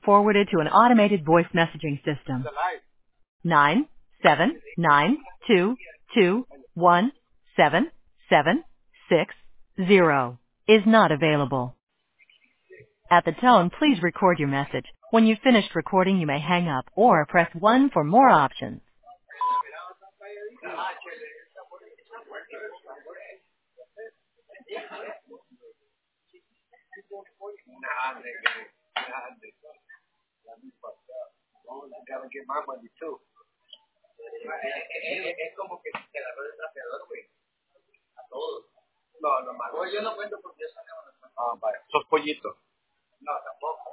forwarded to an automated voice messaging system. 97922217760 is not available. At the tone, please record your message. When you've finished recording, you may hang up or press 1 for more options. Gotta get my money too. Es como que te agarró el trapeador, güey. A todos. No, no, yo no cuento porque yo sacaba las manos. Ah, vale. Sos pollito. No, tampoco.